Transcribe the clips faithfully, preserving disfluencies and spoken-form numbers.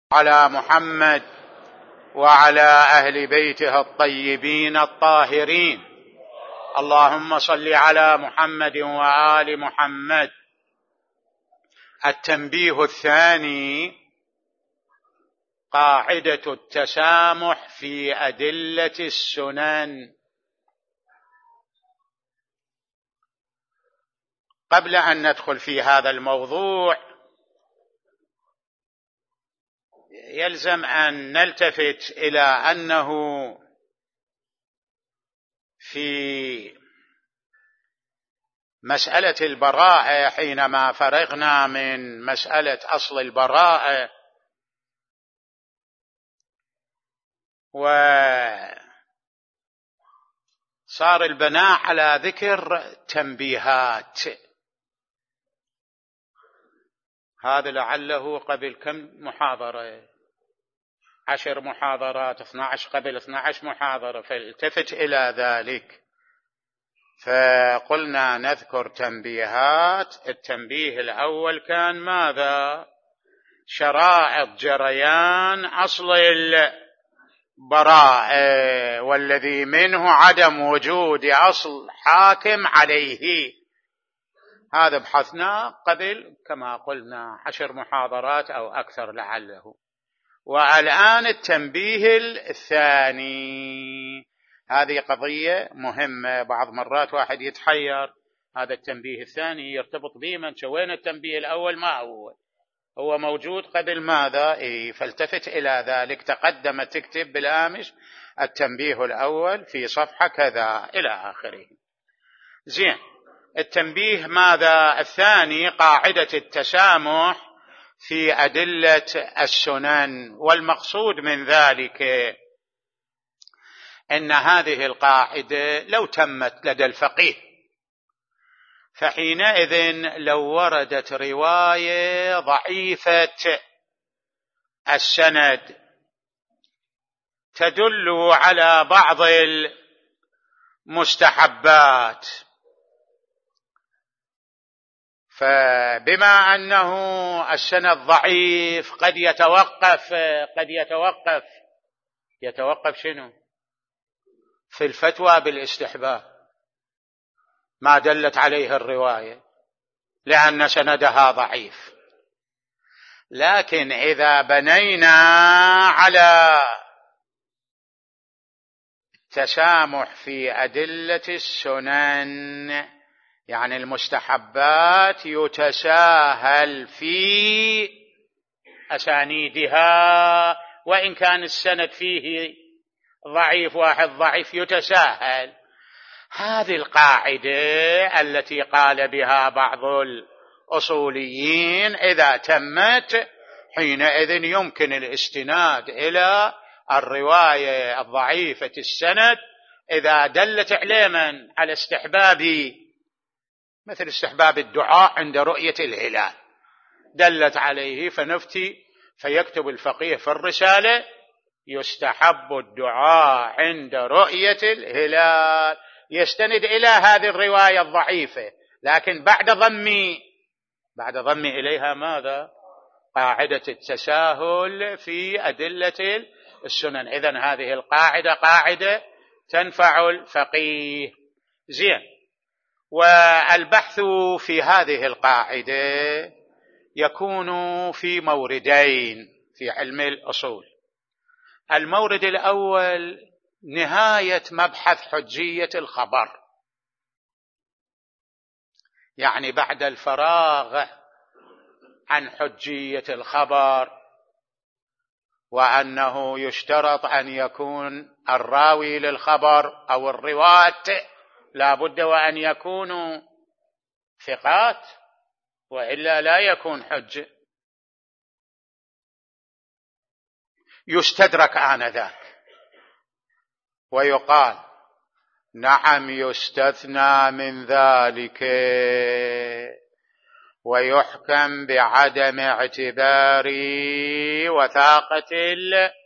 على محمد وعلى أهل بيته الطيبين الطاهرين. اللهم صل على محمد وآل محمد. التنبيه الثاني: قاعدة التسامح في أدلة السنن. قبل أن ندخل في هذا الموضوع يلزم أن نلتفت إلى أنه في مسألة البراءة، حينما فرغنا من مسألة أصل البراءة وصار البناء على ذكر تنبيهات، هذا لعله قبل كم محاضرة؟ عشر محاضرات، اثنى عشر قبل اثنى عشر محاضرة، فالتفت إلى ذلك. فقلنا نذكر تنبيهات. التنبيه الأول كان ماذا؟ شرائط جريان أصل البراءة، والذي منه عدم وجود أصل حاكم عليه. هذا بحثنا قبل كما قلنا عشر محاضرات أو أكثر لعله. والآن التنبيه الثاني، هذه قضية مهمة. بعض مرات واحد يتحير، هذا التنبيه الثاني يرتبط بمن؟ وين التنبيه الأول؟ ما هو هو موجود قبل ماذا؟ إيه، فالتفت إلى ذلك. تقدم تكتب بالآمش التنبيه الأول في صفحة كذا إلى آخره. زين، التنبيه ماذا؟ الثاني: قاعدة التسامح في أدلة السنن. والمقصود من ذلك أن هذه القاعدة لو تمت لدى الفقيه، فحينئذ لو وردت رواية ضعيفة السند تدل على بعض المستحبات، فبما أنه السند ضعيف قد يتوقف قد يتوقف يتوقف شنو؟ في الفتوى بالاستحباب ما دلت عليه الرواية، لأن سندها ضعيف. لكن إذا بنينا على التسامح في أدلة السنن، يعني المستحبات يتساهل في أسانيدها، وإن كان السند فيه ضعيف، واحد ضعيف يتساهل. هذه القاعدة التي قال بها بعض الأصوليين إذا تمت، حينئذ يمكن الاستناد إلى الرواية الضعيفة السند إذا دلت علما على استحباب، مثل استحباب الدعاء عند رؤية الهلال، دلت عليه فنفتي. فيكتب الفقيه في الرسالة: يستحب الدعاء عند رؤية الهلال، يستند إلى هذه الرواية الضعيفة، لكن بعد ضم بعد ضم إليها ماذا؟ قاعدة التساهل في أدلة السنن. إذن هذه القاعدة قاعدة تنفع الفقيه. زين، والبحث في هذه القاعدة يكون في موردين في علم الأصول. المورد الأول نهاية مبحث حجية الخبر، يعني بعد الفراغ عن حجية الخبر، وأنه يشترط أن يكون الراوي للخبر أو الرواة لا بد وأن يكونوا ثقات، وإلا لا يكون حجة. يستدرك آنذاك ويقال: نعم يستثنى من ذلك، ويحكم بعدم اعتبار وثاقة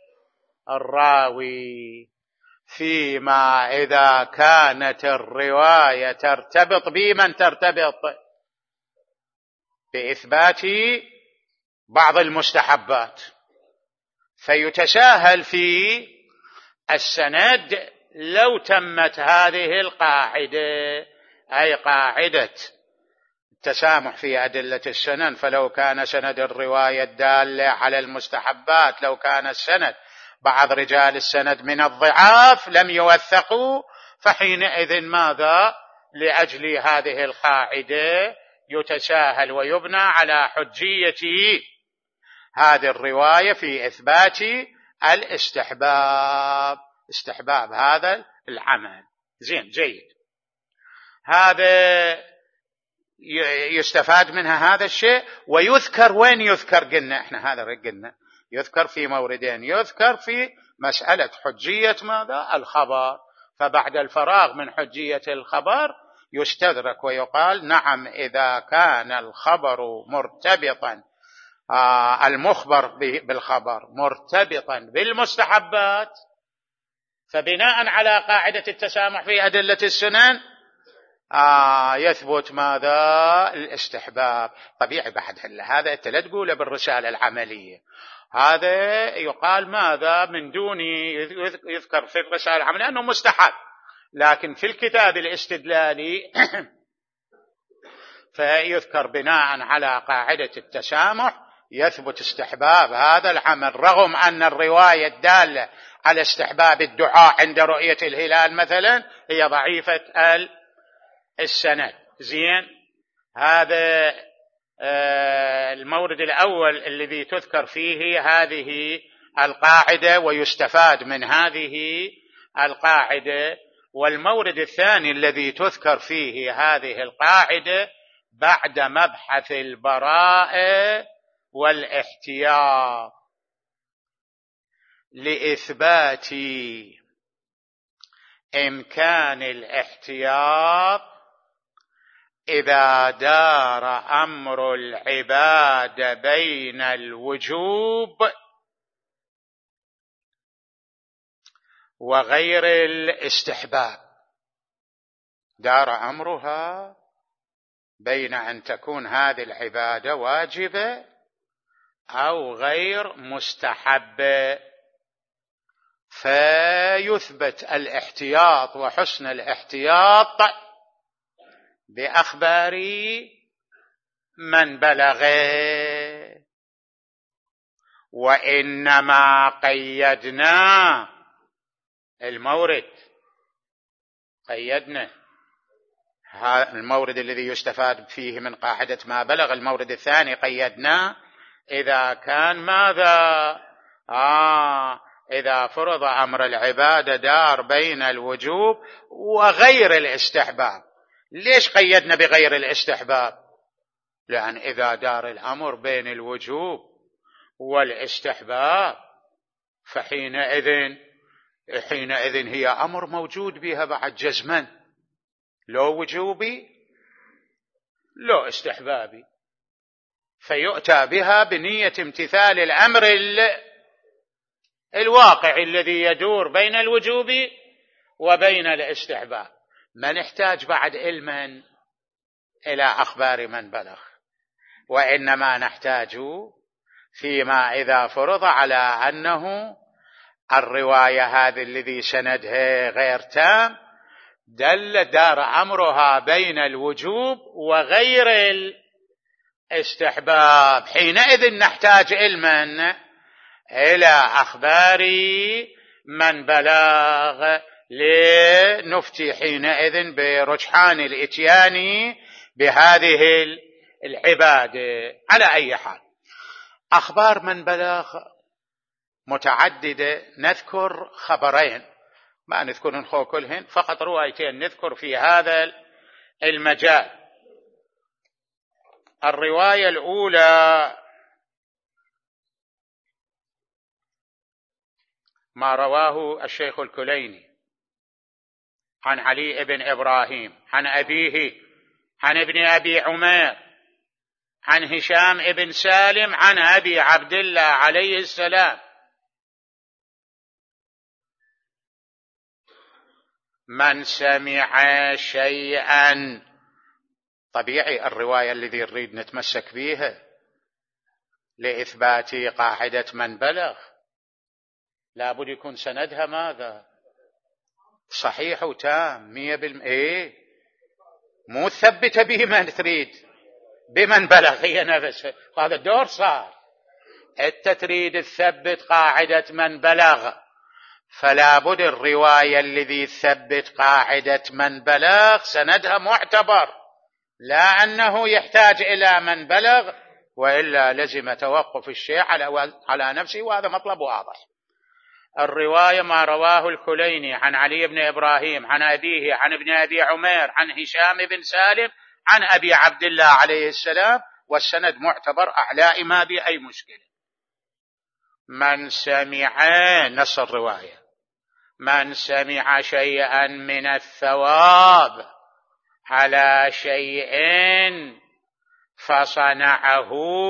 الراوي فيما إذا كانت الرواية ترتبط بمن ترتبط بإثبات بعض المستحبات. فيتساهل في السند لو تمت هذه القاعدة، أي قاعدة التسامح في أدلة السنن. فلو كان سند الرواية الدالة على المستحبات، لو كان السند بعض رجال السند من الضعاف لم يوثقوا، فحينئذ ماذا؟ لأجل هذه القاعدة يتساهل ويبنى على حجية هذه الرواية في إثبات الاستحباب، استحباب هذا العمل. زين، جيد. هذا يستفاد منها هذا الشيء. ويذكر وين يذكر؟ قلنا احنا هذا قلنا يذكر في موردين. يذكر في مسألة حجية ماذا؟ الخبر. فبعد الفراغ من حجية الخبر يستدرك ويقال نعم، إذا كان الخبر مرتبطا آه المخبر بالخبر مرتبطا بالمستحبات، فبناء على قاعدة التسامح في أدلة السنن آه يثبت ماذا؟ الاستحباب. طبيعي بعد هذا أنت لا تقوله بالرسالة العملية، هذا يقال ماذا؟ من دون يذكر في الرسالة العملية أنه مستحب، لكن في الكتاب الاستدلالي فيذكر بناء على قاعدة التسامح يثبت استحباب هذا العمل، رغم أن الرواية الدالة على استحباب الدعاء عند رؤية الهلال مثلا هي ضعيفة السند. زين، هذا المورد الأول الذي تذكر فيه هذه القاعدة ويستفاد من هذه القاعدة. والمورد الثاني الذي تذكر فيه هذه القاعدة بعد مبحث البراءة والاحتياط لإثبات إمكان الاحتياط إذا دار أمر العباد بين الوجوب وغير الاستحباب. دار أمرها بين أن تكون هذه العبادة واجبة أو غير مستحبة، فيثبت الاحتياط وحسن الاحتياط بأخبار من بلغه. وإنما قيدنا المورد، قيدنا المورد الذي يستفاد فيه من قاعدة ما بلغ. المورد الثاني قيدنا إذا كان ماذا؟ آه إذا فرض أمر العبادة دار بين الوجوب وغير الاستحباب. ليش قيدنا بغير الاستحباب؟ لأن إذا دار الأمر بين الوجوب والاستحباب فحينئذ حينئذ هي أمر موجود بها بعد جزما، لو وجوبي لو استحبابي، فيؤتى بها بنية امتثال الأمر الواقع الذي يدور بين الوجوب وبين الاستحباب. ما نحتاج بعد علما إلى أخبار من بلغ، وإنما نحتاج فيما إذا فرض على أنه الرواية هذه الذي سندها غير تام دل دار أمرها بين الوجوب وغير الاستحباب، حينئذ نحتاج علما إلى أخبار من بلغ لنفتي حينئذ برجحان الإتيان بهذه العبادة. على أي حال أخبار من بلغ متعددة، نذكر خبرين، ما نذكر نخو كلهن، فقط روايتين نذكر في هذا المجال. الرواية الأولى ما رواه الشيخ الكليني عن علي بن إبراهيم عن أبيه عن ابن أبي عمير عن هشام بن سالم عن أبي عبد الله عليه السلام: من سمع شيئا. طبيعي الرواية الذي نريد نتمسك بها لإثبات قاعدة من بلغ لابد يكون سندها ماذا؟ صحيح وتام مية بالمئة. إيه؟ مو تثبت به من تريد، بمن بلغ هي نفسها. هذا الدور صار، انت تريد تثبت قاعدة من بلغ، فلا بد الرواية الذي تثبت قاعدة من بلغ سندها معتبر، لا أنه يحتاج إلى من بلغ، وإلا لزم توقف الشيء على على نفسه، وهذا مطلب واضح. الرواية ما رواه الكليني عن علي بن إبراهيم عن أبيه عن ابن أبي عمير عن هشام بن سالم عن أبي عبد الله عليه السلام، والسند معتبر أعلى ما به أي مشكلة. من سمع نص الرواية: من سمع شيئا من الثواب على شيء فصنعه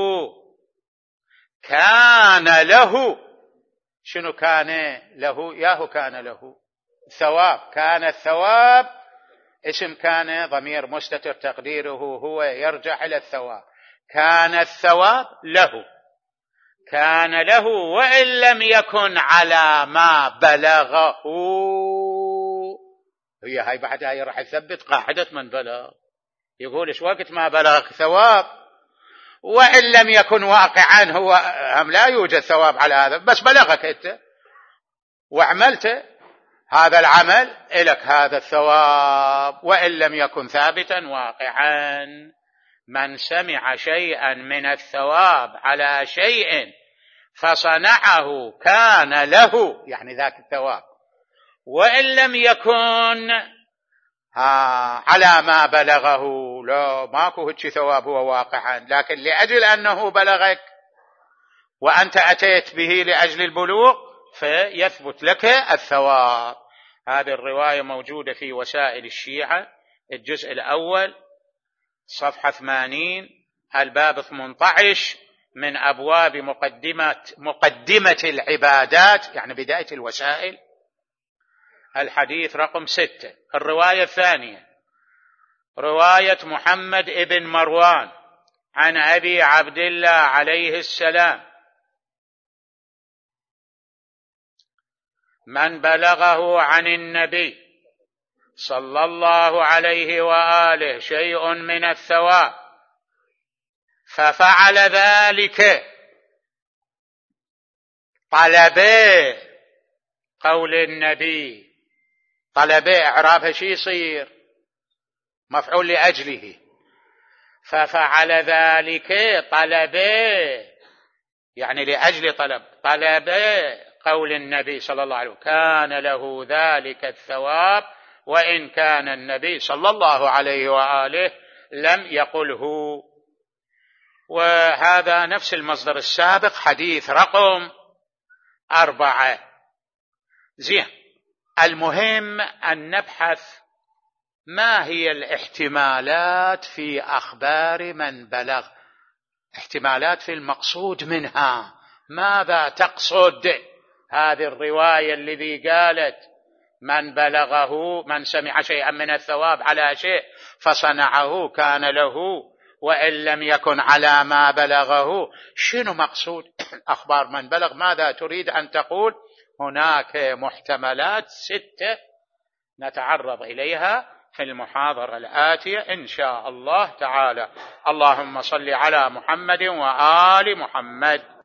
كان له. شنو كان له؟ ياهو كان له ثواب. كان الثواب اسم كان ضمير مستتر تقديره هو يرجع إلى الثواب. كان الثواب له، كان له وإن لم يكن على ما بلغه. هي هاي بعدها راح يثبت قاعدة من بلغ، يقول إيش وقت ما بلغك ثواب وإن لم يكن واقعا، هو هم لا يوجد ثواب على هذا، بس بلغك أنت وعملت هذا العمل إلك هذا الثواب وإن لم يكن ثابتا واقعا. من سمع شيئا من الثواب على شيء فصنعه كان له، يعني ذاك الثواب، وإن لم يكن على ما بلغه، لا ماكو هيك ثواب هو واقعا، لكن لأجل أنه بلغك وأنت أتيت به لأجل البلوغ فيثبت لك الثواب. هذه الرواية موجودة في وسائل الشيعة الجزء الأول صفحة ثمانين الباب ثمانية عشر من أبواب مقدمة, مقدمة العبادات، يعني بداية الوسائل، الحديث رقم ستة. الرواية الثانية رواية محمد ابن مروان عن أبي عبد الله عليه السلام: من بلغه عن النبي صلى الله عليه وآله شيء من الثواب ففعل ذلك طلبه قول النبي. طلبه إعرابها شي يصير؟ مفعول لأجله. ففعل ذلك طلبه يعني لأجل طلب، طلبه قول النبي صلى الله عليه وسلم كان له ذلك الثواب وإن كان النبي صلى الله عليه وآله لم يقله. وهذا نفس المصدر السابق، حديث رقم أربعة. زين، المهم أن نبحث ما هي الاحتمالات في أخبار من بلغ، احتمالات في المقصود منها. ماذا تقصد هذه الرواية الذي قالت من بلغه من سمع شيئا من الثواب على شيء فصنعه كان له وإن لم يكن على ما بلغه؟ شنو مقصود أخبار من بلغ؟ ماذا تريد أن تقول؟ هناك محتملات ستة نتعرض إليها في المحاضرة الآتية إن شاء الله تعالى. اللهم صل على محمد وآل محمد.